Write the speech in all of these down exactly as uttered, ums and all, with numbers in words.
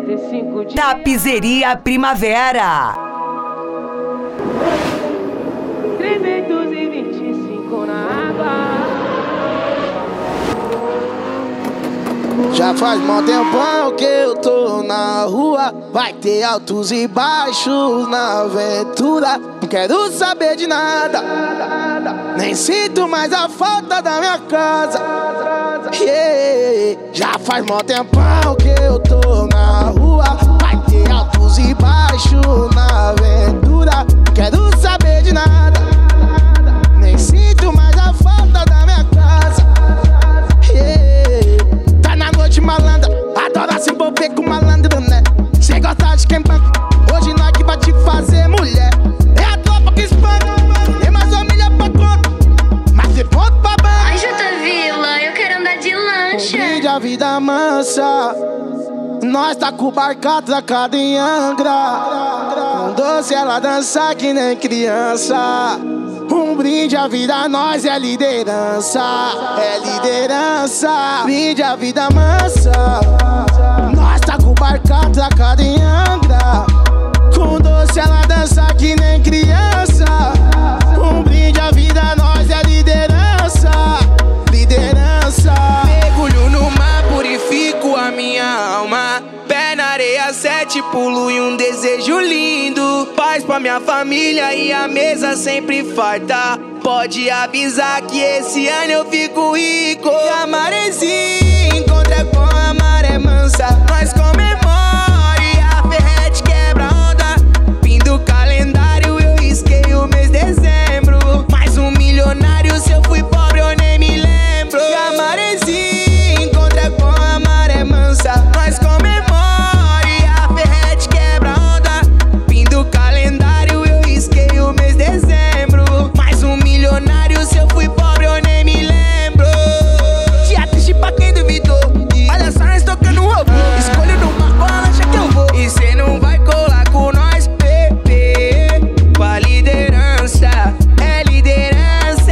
sessenta e cinco dias. Tapizeria Primavera. trezentos e vinte e cinco na água. Já faz mó tempão que eu tô na rua. Vai ter altos e baixos na aventura. Não quero saber de nada, nem sinto mais a falta da minha casa. Yeah. Já faz mó tempão que eu tô na rua. Vai ter altos e baixos na aventura. Não quero saber de nada, nem sinto mais a falta da minha casa. Yeah. Tá na noite malandra, adora se envolver com malandro, né? Cê gosta de quem banca, hoje nós que vai te fazer mulher. É a tropa que espanta, tem mais família pra conta, mas se ponto pra banca. Ai, Jota Vila, eu quero andar de lancha. Um brinde a vida mansa, nós tá com o barco atracado em Angra. Com doce ela dança que nem criança. Um brinde à vida, nós é liderança. É liderança. Brinde à vida mansa, nós tá com o barco atracado em Angra. Com doce ela dança que nem criança. Um brinde à vida, nós é liderança. Liderança. Mergulho no mar, purifico a minha alma. Pé na areia, sete pulo e um desejo lindo. Paz pra minha família e a mesa sempre farta. Pode avisar que esse ano eu fico rico. E a maresia encontra com a maré mansa. Nós comemora e a ferrete quebra onda. Fim do calendário eu risquei o mês de dezembro. Mais um milionário, se eu fui pobre eu nem me lembro. E a maresia encontra com a maré mansa. Nós comemora e a ferrete quebra onda. Fim do calendário eu risquei o mês de dezembro. Mais um milionário, se eu fui pobre eu nem me lembro. Dia triste pra quem duvidou. Olha só nós tocando um robô. Escolho numa bola, lancha que eu vou. E cê não vai colar com nós, bebê. Com a liderança, é liderança.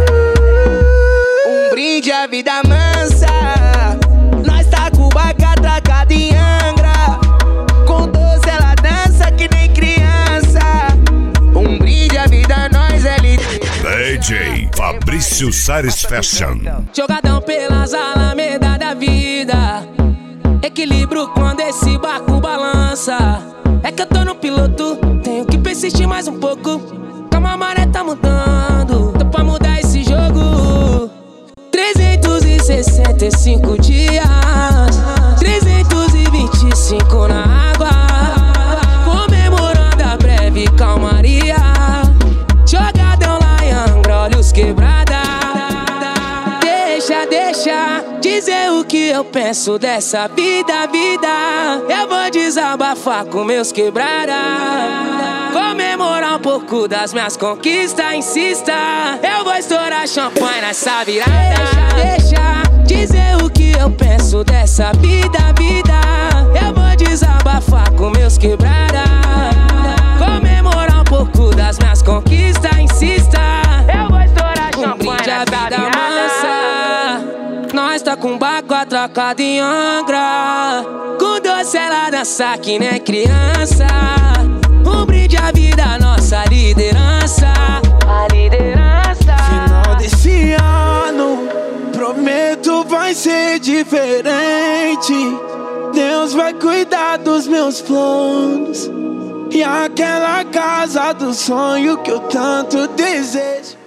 Um brinde à vida mansa. Nós tá com o barco atracado em Angra. Com doce ela dança que nem criança. Um brinde à vida, nós é liderança. D J Fabrício Sares Fashion. Jogadão pelas alamedas da vida. Equilíbrio quando esse barco balança. É que eu tô no piloto, tenho que persistir mais um pouco. Calma, a maré tá mudando, tô pra mudar esse jogo. trezentos e sessenta e cinco dias, trezentos e vinte e cinco na água. Comemorando a breve calmaria. Jogadão lá em Angra, olhos quebrada. Deixa, deixa dizer o que eu penso dessa vida, vida. Eu vou desabafar com meus quebrada. Comemorar um pouco das minhas conquistas, insista. Eu vou estourar champanhe nessa virada. Deixa, deixa dizer o que eu penso dessa vida, vida. Eu vou desabafar com meus quebrada. Comemorar um pouco das minhas conquistas, insista. Eu vou estourar champanhe nessa virada. Nós tá com o barco atracado em Angra. Com doce ela dança que nem criança. Um brinde à vida, nossa liderança. A liderança. Final desse ano, prometo vai ser diferente. Deus vai cuidar dos meus planos. E aquela casa do sonho que eu tanto desejo.